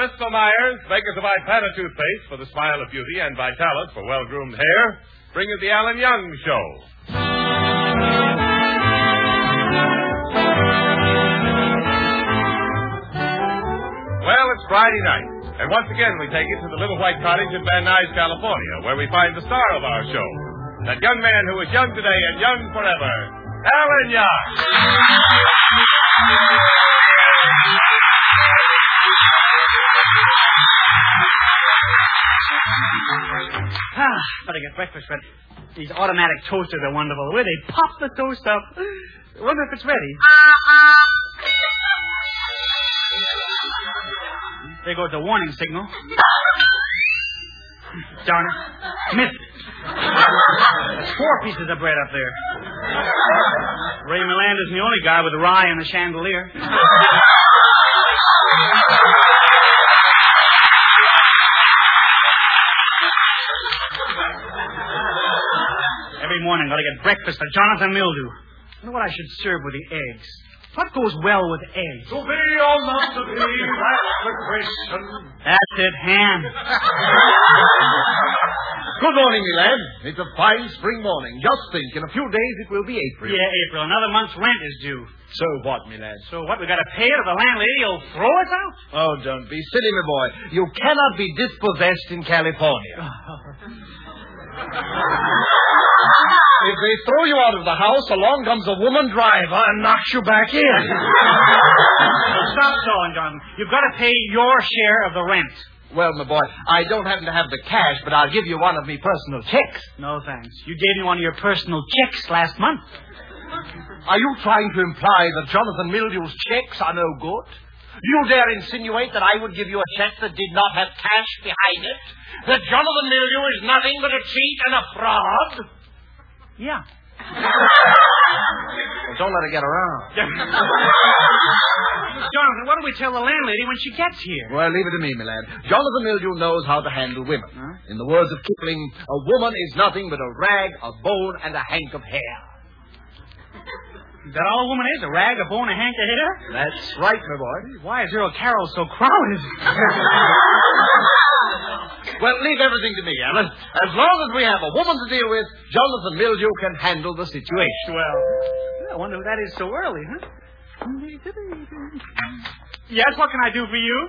Bristol Myers, makers of Ipana toothpaste for the smile of beauty and Vitalis for well-groomed hair, bring you the Alan Young Show. Well, it's Friday night, and once again we take you to the little white cottage in Van Nuys, California, where we find the star of our show, that young man who is young today and young forever, Alan Young. Better get breakfast ready. These automatic toasters are wonderful. The way they pop the toast up. Wonder if it's ready. There goes the warning signal. Darn it. Missed it. 4 pieces of bread up there. Ray Millander's the only guy with the rye and the chandelier. Every morning, gotta get breakfast for Jonathan Mildew. I know what I should serve with the eggs. What goes well with eggs? To be or not to be, that's the question. That's it, ham. Good morning, me lad. It's a fine spring morning. Just think, in a few days it will be April. Yeah, April. Another month's rent is due. So what, me lad? So what, we gotta pay it or the landlady will throw us out? Oh, don't be silly, my boy. You cannot be dispossessed in California. If they throw you out of the house, along comes a woman driver and knocks you back in. Stop stalling, Jonathan. You've got to pay your share of the rent. Well, my boy, I don't happen to have the cash, but I'll give you one of me personal checks. No, thanks. You gave me one of your personal checks last month. Are you trying to imply that Jonathan Mildew's checks are no good? Do you dare insinuate that I would give you a check that did not have cash behind it? That Jonathan Mildew is nothing but a cheat and a fraud? Yeah. Well, don't let her get around. Jonathan, what do we tell the landlady when she gets here? Well, leave it to me, my lad. Jonathan Mildew knows how to handle women. Huh? In the words of Kipling, a woman is nothing but a rag, a bone, and a hank of hair. Is that all a woman is? A rag, a bone, a hank of hair? That's right, my boy. Why is Earl Carroll so crowded? Well, leave everything to me, Alan. As long as we have a woman to deal with, Jonathan Mildew can handle the situation. Well, I wonder who that is so early, huh? Yes, what can I do for you?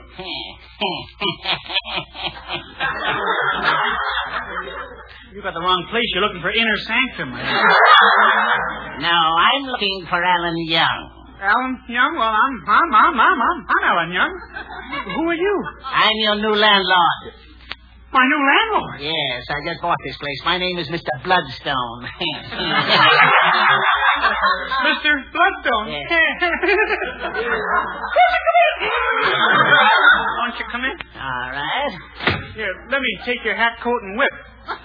You got the wrong place. You're looking for Inner Sanctum. No, I'm looking for Alan Young. Alan Young? Well, I'm Alan Young. Who are you? I'm your new landlord. My new landlord? Yes, I just bought this place. My name is Mr. Bloodstone. Mr. Bloodstone? Yes. Won't you come in? All right. Here, let me take your hat, coat, and whip.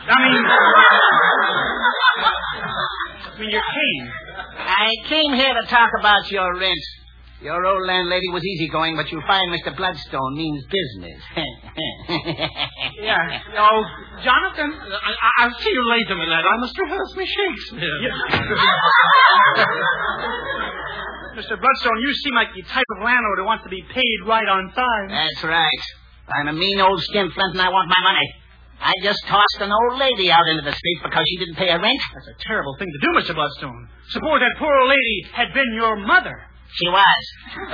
I mean your cane. I came here to talk about your rent. Your old landlady was easygoing, but you'll find Mr. Bloodstone means business. Yeah. Oh, Jonathan. I'll see you later, my lad. I must rehearse me Shakespeare. Yeah. Mr. Bloodstone, you seem like the type of landlord who wants to be paid right on time. That's right. I'm a mean old skinflint and I want my money. I just tossed an old lady out into the street because she didn't pay her rent. That's a terrible thing to do, Mr. Bloodstone. Suppose that poor old lady had been your mother. She was.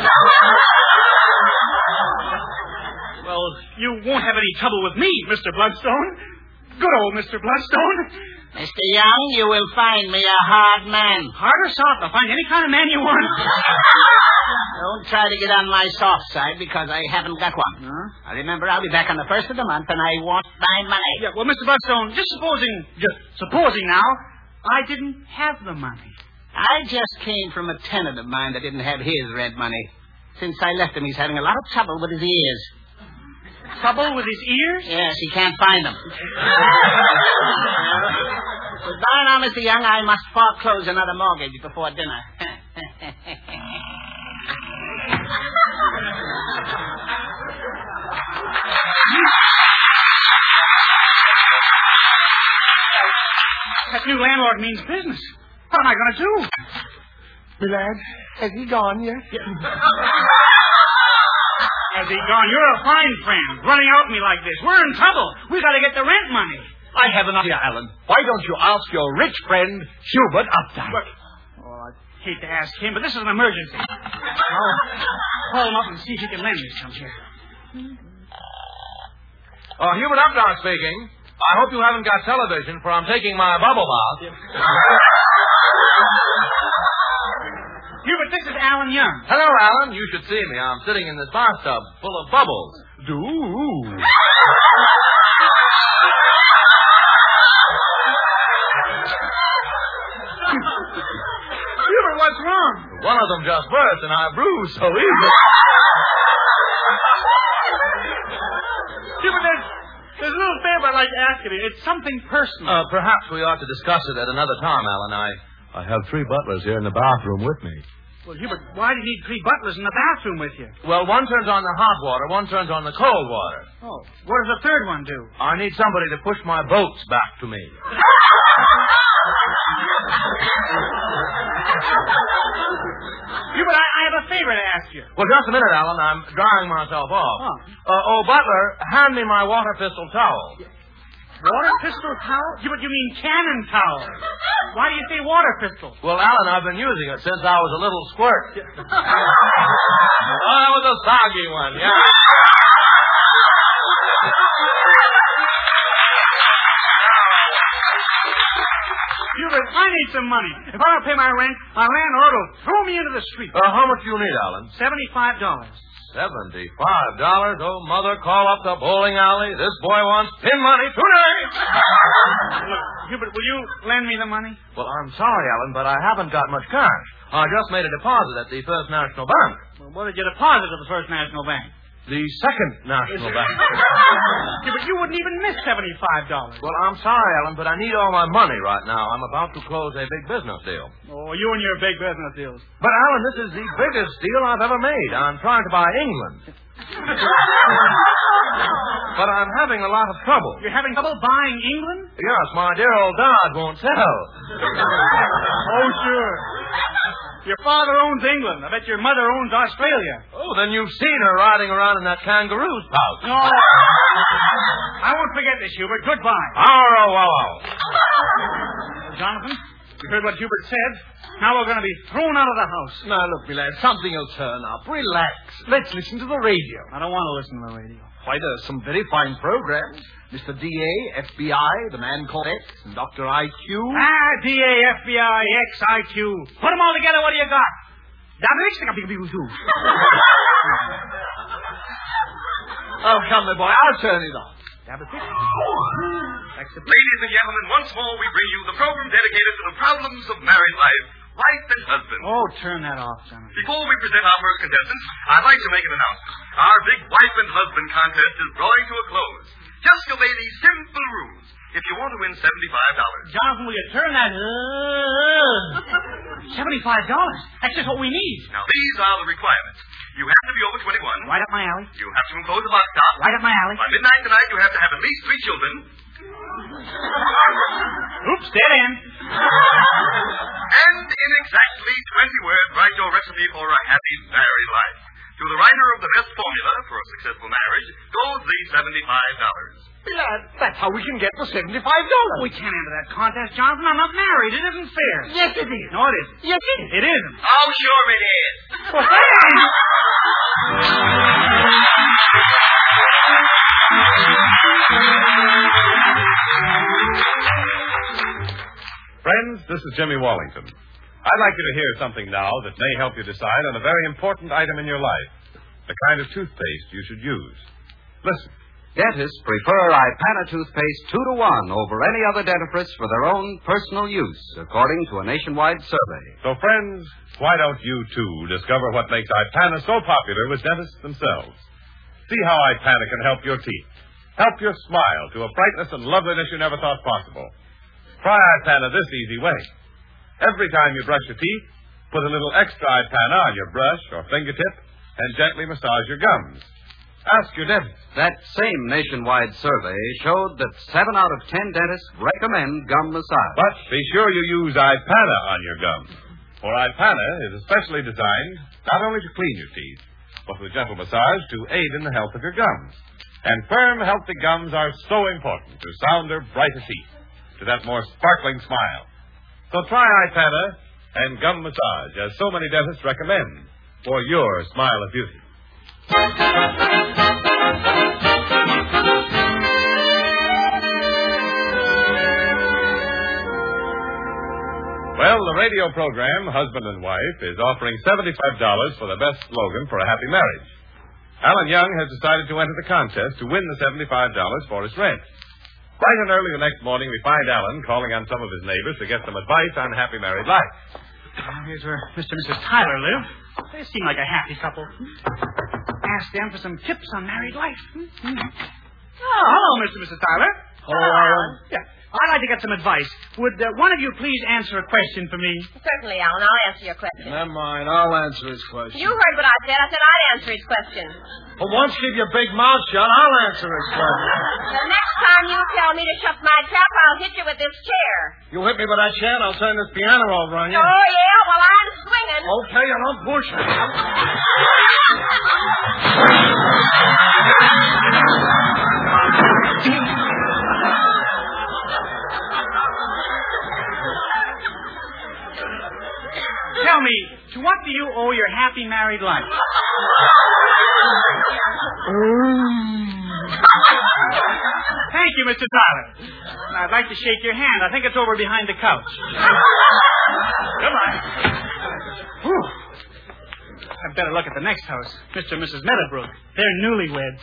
Well, you won't have any trouble with me, Mr. Bloodstone. Good old Mr. Bloodstone. Mr. Young, you will find me a hard man. Hard or soft? I'll find any kind of man you want. Don't try to get on my soft side because I haven't got one. Huh? Now, remember, I'll be back on the 1st of the month and I want my money. Yeah, well, Mr. Bloodstone, just supposing now, I didn't have the money. I just came from a tenant of mine that didn't have his rent money. Since I left him, he's having a lot of trouble with his ears. Trouble with his ears? Yes, he can't find them. Goodbye now, Mr. Young. I must foreclose another mortgage before dinner. That new landlord means business. What am I going to do? My lad, has he gone yet? Has he gone? You're a fine friend, running out at me like this. We're in trouble. We got to get the rent money. I have an idea, Alan. Why don't you ask your rich friend, Hubert Updike? Oh, I'd hate to ask him, but this is an emergency. I'll call him up and see if he can lend me some here. Hubert Updike speaking. I hope you haven't got television, for I'm taking my bubble bath. Hubert, this is Alan Young. Hello, Alan. You should see me. I'm sitting in this bathtub full of bubbles. Hubert, what's wrong? One of them just burst, and I bruised so easily. Hubert, there's a little favor I'd like to ask you. It's something personal. Perhaps we ought to discuss it at another time, Alan. I have 3 butlers here in the bathroom with me. Well, Hubert, why do you need 3 butlers in the bathroom with you? Well, one turns on the hot water, one turns on the cold water. Oh, what does the third one do? I need somebody to push my boats back to me. Hubert, I have a favor to ask you. Well, just a minute, Alan. I'm drying myself off. Butler, hand me my water pistol towel. Water pistol towel? Hubert, you mean cannon towel. Why do you say water pistol? Well, Alan, I've been using it since I was a little squirt. That was a soggy one, yeah. Hubert, I need some money. If I don't pay my rent, my landlord will throw me into the street. How much do you need, Alan? $75. $75? Oh, Mother, call up the bowling alley. This boy wants pin money tonight. Look, Hubert, will you lend me the money? Well, I'm sorry, Alan, but I haven't got much cash. I just made a deposit at the First National Bank. Well, what did you deposit at the First National Bank? The Second National Bank. Yeah, but you wouldn't even miss $75. Well, I'm sorry, Alan, but I need all my money right now. I'm about to close a big business deal. Oh, you and your big business deals. But, Alan, this is the biggest deal I've ever made. I'm trying to buy England. But I'm having a lot of trouble. You're having trouble buying England? Yes, my dear old dad won't sell. Oh, sure. Your father owns England. I bet your mother owns Australia. Oh, then you've seen her riding around in that kangaroo's pouch. No. I won't forget this, Hubert. Goodbye. Jonathan, you heard what Hubert said. Now we're going to be thrown out of the house. Now, look, me lad, something will turn up. Relax. Let's listen to the radio. I don't want to listen to the radio. Why, there's some very fine programs. Mr. D.A., FBI, The Man Called X, and Dr. I.Q. D.A., FBI, X, I.Q. Put them all together, what do you got? Oh, come, my boy, I'll turn it on. Ladies and gentlemen, once more we bring you the program dedicated to the problems of married life, wife and husband. Oh, turn that off, Jonathan. Before we present our first contestants, I'd like to make an announcement. Our big wife and husband contest is drawing to a close. Just obey these simple rules if you want to win $75. Jonathan, will you turn that? $75? That's just what we need. Now, these are the requirements. You have to be over 21. Right up my alley. You have to enclose a box top. Right up my alley. By midnight tonight, you have to have at least 3 children. Oops, dead end. And in exactly 20 words, write your recipe for a happy married life. To the writer of the best formula for a successful marriage goes the $75. Lad, that's how we can get the $75. We can't enter that contest, Jonathan. I'm not married. It isn't fair. Yes, it is. No, it isn't. Yes, it is. It isn't. Oh, sure it is. Friends, this is Jimmy Wallington. I'd like you to hear something now that may help you decide on a very important item in your life. The kind of toothpaste you should use. Listen. Dentists prefer Ipana toothpaste 2-to-1 over any other dentifrice for their own personal use, according to a nationwide survey. So, friends, why don't you, too, discover what makes Ipana so popular with dentists themselves? See how Ipana can help your teeth. Help your smile to a brightness and loveliness you never thought possible. Try Ipana this easy way. Every time you brush your teeth, put a little extra Ipana on your brush or fingertip and gently massage your gums. Ask your dentist. That same nationwide survey showed that 7 out of 10 dentists recommend gum massage. But be sure you use Ipana on your gums. For Ipana is especially designed not only to clean your teeth, but with gentle massage to aid in the health of your gums. And firm, healthy gums are so important to sounder, brighter teeth, to that more sparkling smile. So try Ipana and gum massage, as so many dentists recommend, for your smile of beauty. Well, the radio program, Husband and Wife, is offering $75 for the best slogan for a happy marriage. Alan Young has decided to enter the contest to win the $75 for his rent. Bright and early the next morning, we find Alan calling on some of his neighbors to get some advice on happy married life. Here's where Mr. and Mrs. Tyler live. They seem like a happy couple. Ask them for some tips on married life. Oh, hello, Mr. and Mrs. Tyler. Hello, Alan. Yeah. I'd like to get some advice. Would one of you please answer a question for me? Certainly, Alan. I'll answer your question. Never mind. I'll answer his question. You heard what I said. I said I'd answer his question. For once, keep your big mouth shut. I'll answer his question. The next time you tell me to shut my trap, I'll hit you with this chair. You hit me with that chair, and I'll turn this piano over on you. Oh, yeah? Well, I'm swinging. Okay, and I'm pushing. Tell me, to what do you owe your happy married life? Thank you, Mr. Tyler. I'd like to shake your hand. I think it's over behind the couch. Goodbye. I'd better look at the next house. Mr. and Mrs. Meadowbrook. They're newlyweds.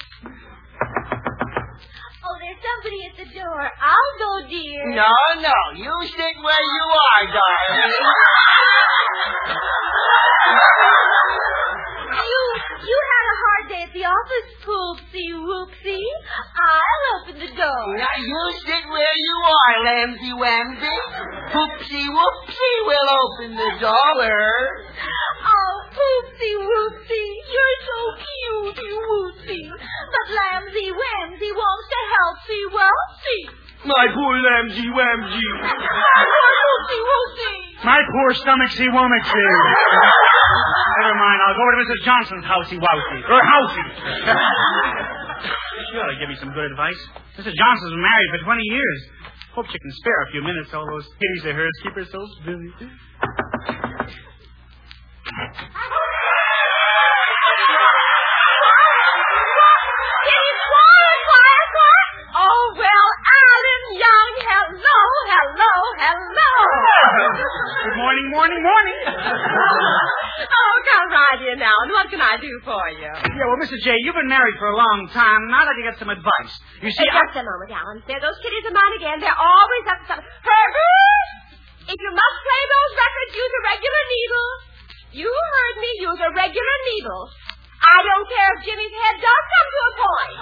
Oh, there's somebody at the door. I'll go, dear. No. You sit where you are, darling. You had a hard day at the office, Poopsie Whoopsie. I'll open the door. Now, you sit where you are, Lamsy Wamsy. Poopsie Whoopsie will open the door. Oh, Poopsie Whoopsie, you're so cute, Whoopsie. But Lamsy Wamsy wants to help see Whoopsie. My poor Lamsy Wamsy. My poor Poopsie Whoopsie. My poor stomachsy womacksy. Never mind. I'll go over to Mrs. Johnson's housey wousey. Or housey. She ought to give me some good advice. Mrs. Johnson's been married for 20 years. Hope she can spare a few minutes. All those kitties of hers keep her so busy. Oh, well, Alan Young, hello. Good morning. Oh, come right in, Alan. What can I do for you? Yeah, well, Mrs. J., you've been married for a long time, and I'd like to get some advice. You see, Just a moment, Alan. There, those kitties of mine again. They're always up to something. Herbert! If you must play those records, use a regular needle. You heard me. Use a regular needle. I don't care if Jimmy's head does come to a point.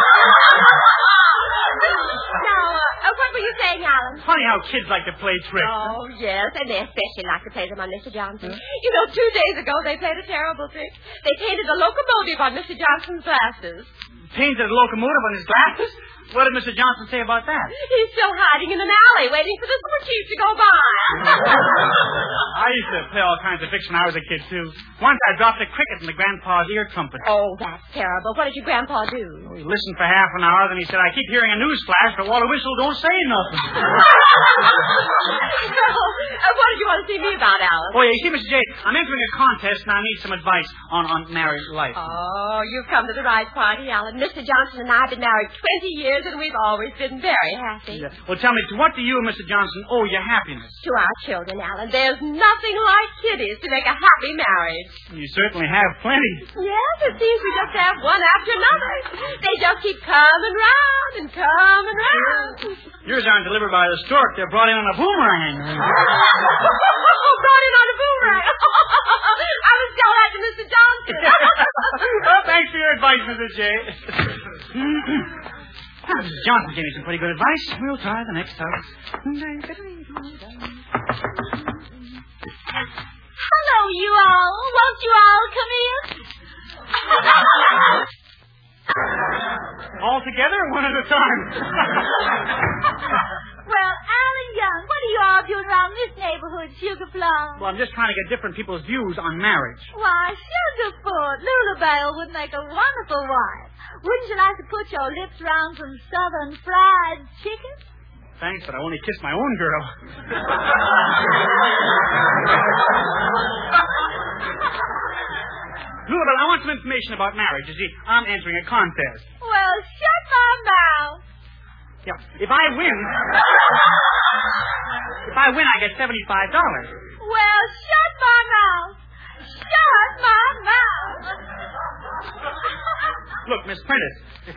Now, what were you saying, Alan? Funny how kids like to play tricks. Oh, yes, and they especially like to play them on Mr. Johnson. You know, 2 days ago, they played a terrible trick. They painted a locomotive on Mr. Johnson's glasses. Painted a locomotive on his glasses? What did Mr. Johnson say about that? He's still hiding in an alley, waiting for the super chief to go by. I used to play all kinds of tricks when I was a kid, too. Once I dropped a cricket in the grandpa's ear trumpet. Oh, that's terrible. What did your grandpa do? He listened for half an hour, then he said, I keep hearing a news flash, but while the whistle don't say nothing. What did you want to see me about, Alan? Oh, yeah, you see, Mr. J., I'm entering a contest, and I need some advice on married life. Oh, you've come to the right party, Alan. Mr. Johnson and I have been married 20 years, and we've always been very happy. Yeah. Well, tell me, to what do you and Mr. Johnson owe your happiness? To our children, Alan. There's nothing like kitties to make a happy marriage. You certainly have plenty. Yes, it seems we just have one after another. They just keep coming round and coming round. Yours aren't delivered by the stork. They're brought in on a boomerang. Brought in on a boomerang. I was tell that to Mr. Johnson. Well, thanks for your advice, Mrs. J. Mrs. Johnson gave me some pretty good advice. We'll try the next house. Hello, you all. Won't you all come in? All together, one at a time. Well, Alan Young, what do you all doing around this neighborhood, Sugar Plum? Well, I'm just trying to get different people's views on marriage. Why, Sugarfoot, Lulabelle would make a wonderful wife. Wouldn't you like to put your lips round some southern fried chicken? Thanks, but I only kiss my own girl. Lulabelle, I want some information about marriage. You see, I'm entering a contest. Well, shut my mouth. Yeah, if I win, I get $75. Well, shut my mouth. Shut my mouth. Look, Miss Prentice,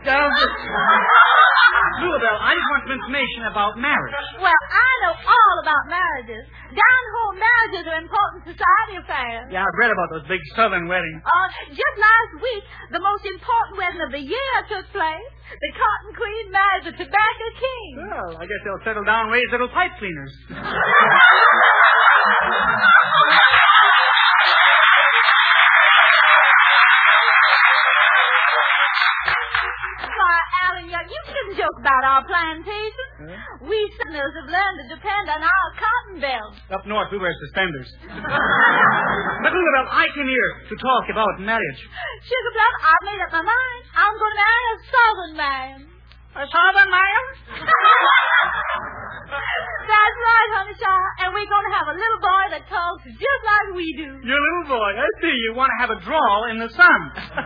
Lulabelle, I just want some information about marriage. Well, I know all about marriages. Down home, marriages are important society affairs. Yeah, I've read about those big southern weddings. Just last week, the most important wedding of the year took place. The Cotton Queen married the Tobacco King. Well, I guess they'll settle down and raise little pipe cleaners. You shouldn't joke about our plantation. Huh? We Southerners have learned to depend on our cotton belt. Up north, we wear suspenders. But, Lulabelle, I came here to talk about marriage. Sugar Plum, I've made up my mind. I'm going to marry a Southern man. A Southern man? That's right, honey child. And we're going to have a little boy that talks just like we do. Your little boy? I see. You want to have a drawl in the sun.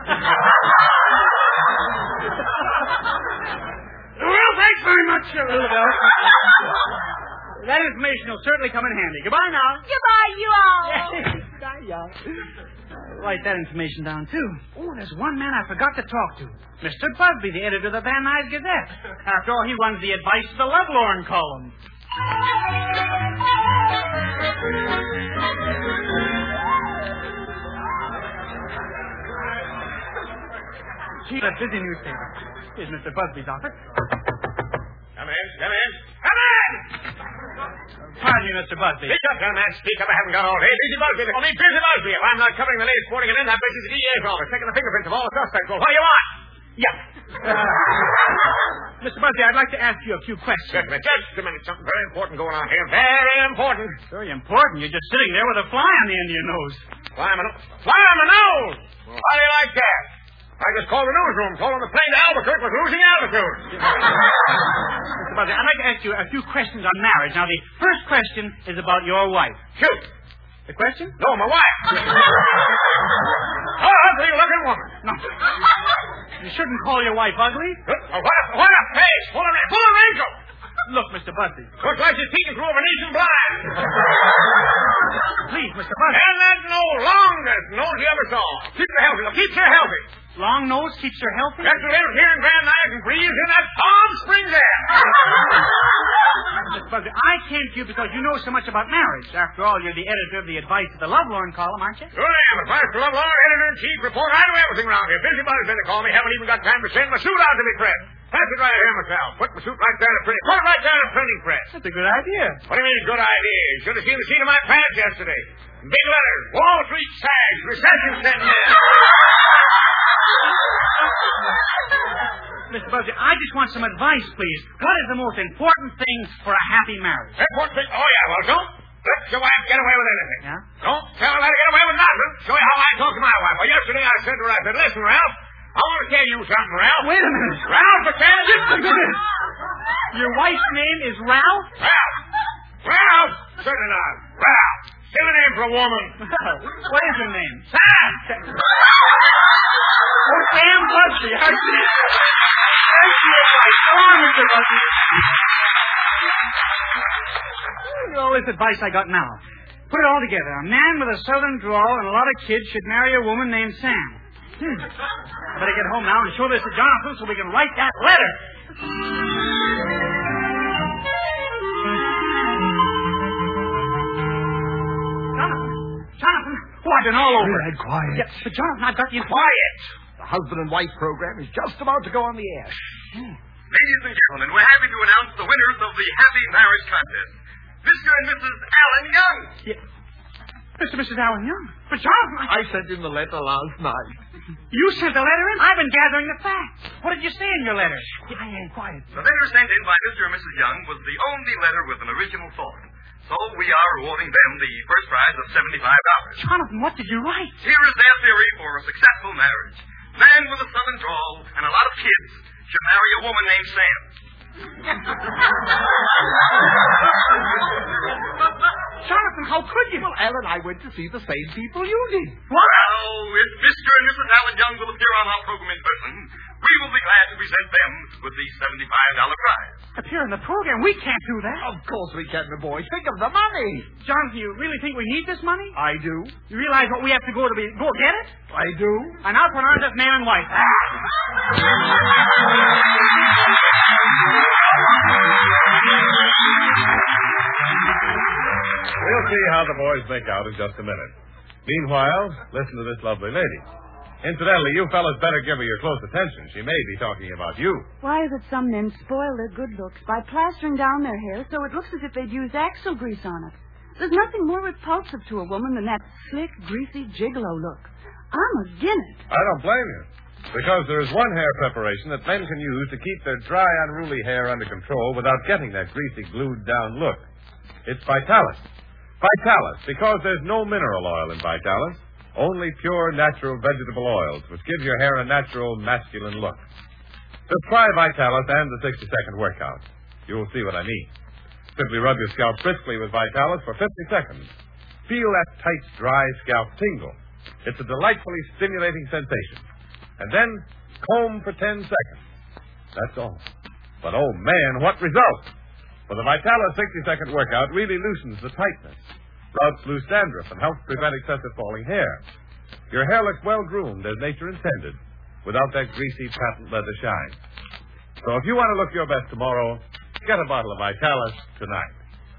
Well, thanks very much, Lulabelle. That information will certainly come in handy. Goodbye now. Goodbye, you all. Bye, y'all. Write that information down, too. Oh, there's one man I forgot to talk to. Mr. Busby, the editor of the Van Nuys Gazette. After all, he runs the Advice of the Lovelorn column. Gee, that busy newspaper. Here's Mr. Busby's office. Come in, come in. Come in! Pardon me, Mr. Busby. Speak up, young man. Speak up. I haven't got all day. Busy Busby. They call me Busy Busby. If I'm not covering the latest sporting event, I'm busy the DA's office, taking the fingerprints of all the suspects. Well, what do you want? Yeah. Mr. Busby, I'd like to ask you a few questions. Just a minute. Something very important going on here. Very important. Very important? You're just sitting there with a fly on the end of your nose. Fly on my nose? Well, how do you like that? I just called the newsroom, told them the plane to Albuquerque was losing altitude. Mr. Busby, I'd like to ask you a few questions on marriage. Now, the first question is about your wife. Shoot. The question? No, my wife. Oh, ugly-looking woman. No. You shouldn't call your wife ugly. What a face. Full of wrinkles. Look, Mr. Busby. Looks like she's peeking through a Venetian blind. Please, Mr. Busby. And that's no longest nose you ever saw. Keeps her healthy. Keeps her healthy. Long nose keeps her healthy? That's what lives here in Van Nuys and breathes in that Palm Springs air. Mr. Busby, I came to you because you know so much about marriage. After all, you're the editor of the Advice of the Lovelorn column, aren't you? Sure I am. Advice of the Lovelorn, editor-in-chief, reporter. I do everything around here. Busy Busby, they call me. Haven't even got time to send my suit out to be pressed. Pass it right here myself. Put my suit right down to printing. Put it right down to printing press. That's a good idea. What do you mean, good idea? You should have seen the scene of my pants yesterday. Big letters. Wall Street sags. Recession setting in. Mr. Busby, I just want some advice, please. What is the most important thing for a happy marriage? Important thing? Oh, yeah. Well, don't let your wife get away with anything. Yeah? Don't tell her to get away with nothing. Show you how I talk to my wife. Well, yesterday I said to her, I said, listen, Ralph, I want to tell you something, Ralph. Wait a minute. Ralph, I said, just a minute. Your wife's name is Ralph? Ralph. Ralph. Certainly not. Ralph. Still a name for a woman. What is her name? Sam. Oh, Sam Busby. I see. Thank you, advice. Go on, Mr. Busby. All this advice I got now. Put it all together. A man with a southern drawl and a lot of kids should marry a woman named Sam. I better get home now and show this to Jonathan so we can write that letter. Jonathan. Oh, I've been all over. Red, quiet. Yeah, but Jonathan, I've got you quiet. The husband and wife program is just about to go on the air. Ladies and gentlemen, we're happy to announce the winners of the Happy Marriage Contest. Mr. and Mrs. Allen Young. Yeah. Mr. and Mrs. Allen Young. But Jonathan, I sent in the letter last night. You sent a letter in? I've been gathering the facts. What did you say in your letter? Quiet. The letter sent in by Mr. and Mrs. Young was the only letter with an original thought. So we are awarding them the first prize of $75. Jonathan, what did you write? Here is their theory for a successful marriage. Man with a southern drawl and a lot of kids should marry a woman named Sam. Jonathan, how could you? Well, Alan, I went to see the same people you did. Well, if Mr. and Mrs. Alan Young will appear on our program in person, we will be glad to present them with the $75 prize. Appear in the program? We can't do that. Of course we can, my boy. Think of the money. Jonathan, you really think we need this money? I do. You realize what we have to go get it? I do. And I'll put on as man and wife. We'll see how the boys make out in just a minute. Meanwhile, listen to this lovely lady. Incidentally, you fellas better give her your close attention. She may be talking about you. Why is it some men spoil their good looks by plastering down their hair so it looks as if they'd used axle grease on it? There's nothing more repulsive to a woman than that slick, greasy gigolo look. I'm against it. I don't blame you. Because there is one hair preparation that men can use to keep their dry, unruly hair under control without getting that greasy, glued-down look. It's Vitalis. Vitalis, because there's no mineral oil in Vitalis. Only pure, natural vegetable oils, which give your hair a natural, masculine look. Just try Vitalis and the 60-second workout. You'll see what I mean. Simply rub your scalp briskly with Vitalis for 50 seconds. Feel that tight, dry scalp tingle. It's a delightfully stimulating sensation. And then comb for 10 seconds. That's all. But, oh, man, what results! For the Vitalis 60-second workout really loosens the tightness, routs loose dandruff, and helps prevent excessive falling hair. Your hair looks well-groomed as nature intended, without that greasy patent leather shine. So if you want to look your best tomorrow, get a bottle of Vitalis tonight.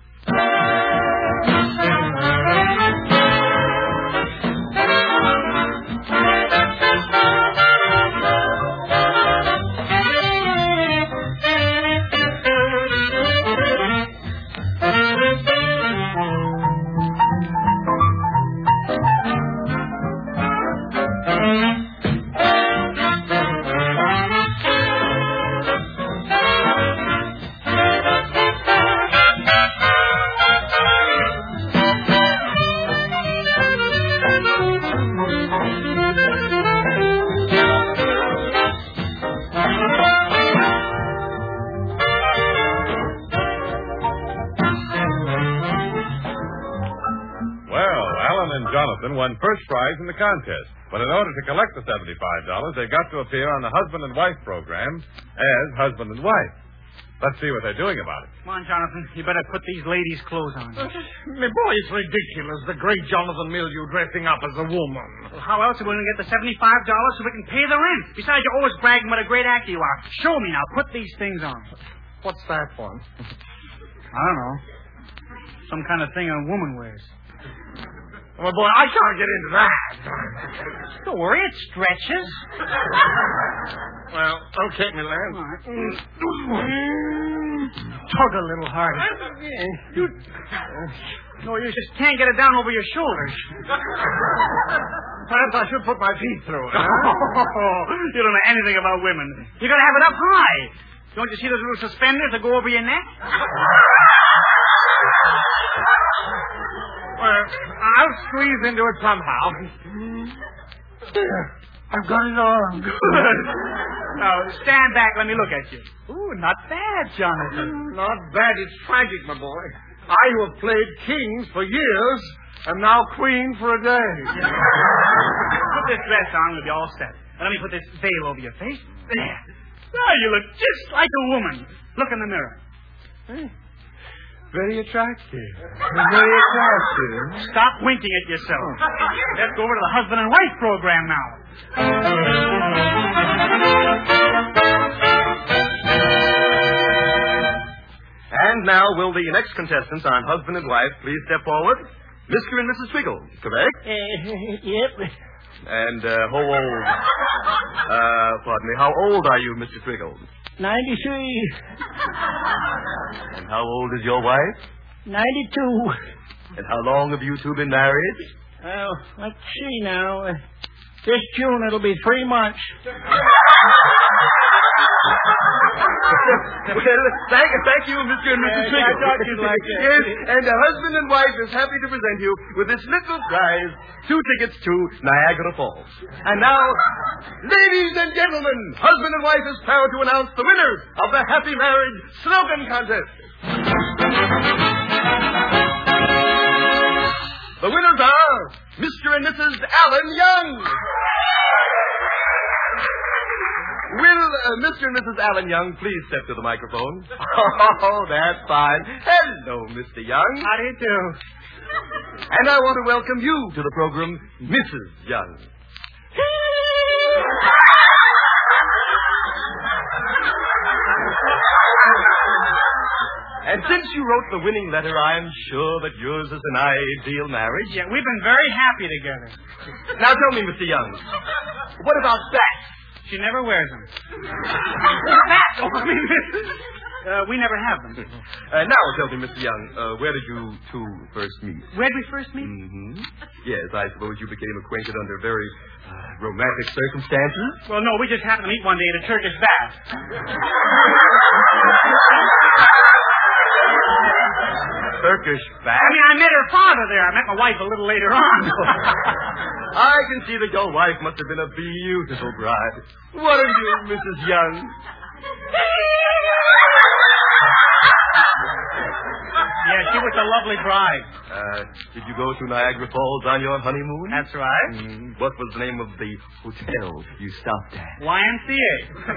Jonathan won first prize in the contest. But in order to collect the $75, they got to appear on the husband and wife program as husband and wife. Let's see what they're doing about it. Come on, Jonathan. You better put these ladies' clothes on. My boy, it's ridiculous. The great Jonathan Milieu dressing up as a woman. Well, how else are we going to get the $75 so we can pay the rent? Besides, you're always bragging what a great actor you are. Show me now. Put these things on. What's that one? I don't know. Some kind of thing a woman wears. Oh, my boy, I can't get into that. Don't worry, it stretches. Well, okay, my lad. All right. Tug a little harder. No, you just can't get it down over your shoulders. Perhaps I should put my feet through it. Huh? You don't know anything about women. You got to have it up high. Don't you see those little suspenders that go over your neck? Well, I'll squeeze into it somehow. I've got it on. Good. Now, stand back. Let me look at you. Ooh, not bad, Jonathan. Not bad. It's tragic, my boy. I who have played kings for years am now queen for a day. Put this dress on, we'll be all set. And let me put this veil over your face. There. Now you look just like a woman. Look in the mirror. Hey. Very attractive. Very attractive. Stop winking at yourself. Let's go over to the husband and wife program now. And now, will the next contestants on Husband and Wife please step forward? Mr. and Mrs. Twiggle, correct? Yep. And how old? Pardon me, how old are you, Mr. Twiggle? 93. And how old is your wife? 92. And how long have you two been married? Well, let's see now. This June it'll be 3 months. Well, thank you, Mr. and Mrs. Trigger. I thought you'd like it. Yes, and the husband and wife is happy to present you with this little prize, 2 tickets to Niagara Falls. And now, ladies and gentlemen, husband and wife is proud to announce the winners of the Happy Marriage Slogan Contest. The winners are Mr. and Mrs. Alan Young. Will Mr. and Mrs. Alan Young please step to the microphone? Oh, that's fine. Hello, Mr. Young. How do you do? And I want to welcome you to the program, Mrs. Young. And since you wrote the winning letter, I am sure that yours is an ideal marriage. Yeah, we've been very happy together. Now tell me, Mr. Young, what about that? She never wears them. We never have them. Now tell me, Mr. Young, where did you two first meet? Where did we first meet? Mm-hmm. Yes, I suppose you became acquainted under very romantic circumstances. Well, no, we just happened to meet one day at a Turkish bath. Turkish bath? I mean, I met her father there. I met my wife a little later on. I can see that your wife must have been a beautiful bride. What are you, Mrs. Young? Yeah, she was a lovely bride. Did you go to Niagara Falls on your honeymoon? That's right. What was the name of the hotel you stopped at? YMCA.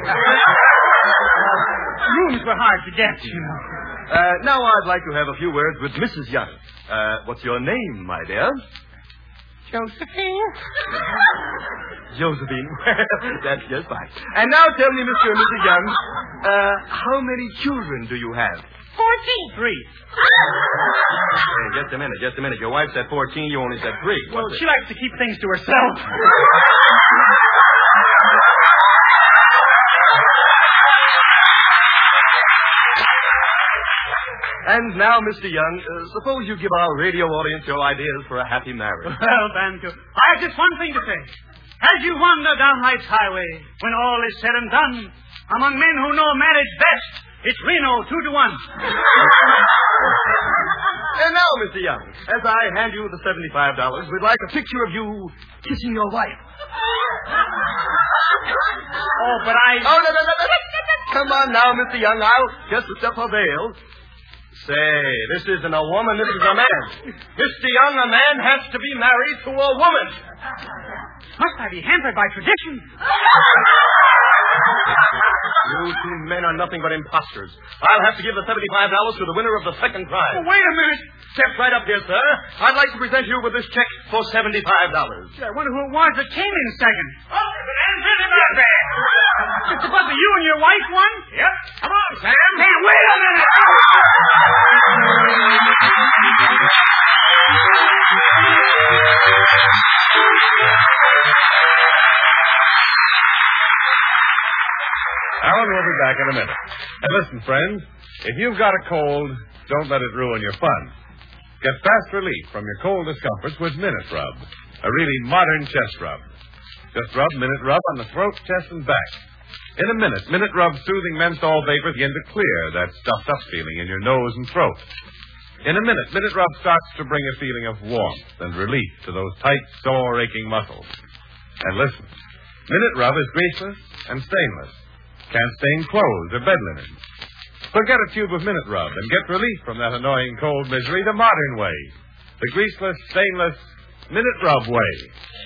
Rooms were hard to get, you know. Now I'd like to have a few words with Mrs. Young. What's your name, my dear? Josephine? Josephine. Well, that's just fine. And now tell me, Mr. and Mrs. Young, how many children do you have? 14. 3. Hey, just a minute. Your wife said 14, you only said 3. Well, she likes to keep things to herself. And now, Mr. Young, suppose you give our radio audience your ideas for a happy marriage. Well, thank you. I have just one thing to say. As you wander down life's highway, when all is said and done, among men who know marriage best, it's Reno 2-1. And now, Mr. Young, as I hand you the $75, we'd like a picture of you kissing your wife. Oh, but I... Oh, no. Come on now, Mr. Young. I'll just lift up her veil. Say, this isn't a woman, this is a man. Mr. Young, a man has to be married to a woman. Must I be hampered by tradition? You two men are nothing but imposters. I'll have to give the $75 to the winner of the second prize. Oh, wait a minute. Step right up here, sir. I'd like to present you with this check for $75. I wonder who it was that came in second. Oh, it's about you and your wife won? Yep. Come on, Sam. Hey, wait a minute. Alan will be back in a minute. And listen, friends, if you've got a cold, don't let it ruin your fun. Get fast relief from your cold discomforts with Minute Rub, a really modern chest rub. Just rub Minute Rub on the throat, chest, and back. In a minute, Minute Rub's soothing menthol vapors begin to clear that stuffed-up feeling in your nose and throat. In a minute, Minute Rub starts to bring a feeling of warmth and relief to those tight, sore, aching muscles. And listen, Minute Rub is greaseless and stainless. Can't stain clothes or bed linen. So get a tube of Minute Rub and get relief from that annoying cold misery the modern way. The greaseless, stainless Minute Rub way.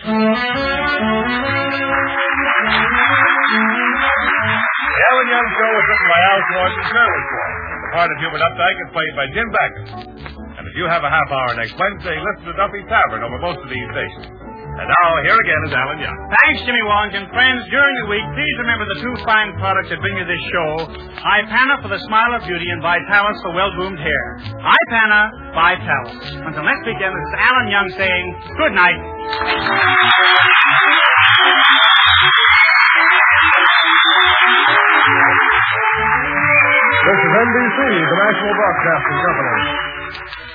The Alan Young Show was written by Al Jordan and Shirley Ford. The part of Hubert Updike is played by Jim Backus. And if you have a half hour next Wednesday, listen to Duffy's Tavern over most of these stations. And now, here again is Alan Young. Thanks, Jimmy Wallington. Friends, during the week, please remember the 2 fine products that bring you this show. Ipana for the smile of beauty and Vitalis for well-groomed hair. Ipana, Vitalis. Until next weekend, this is Alan Young saying good night. This is NBC, the National Broadcasting Company.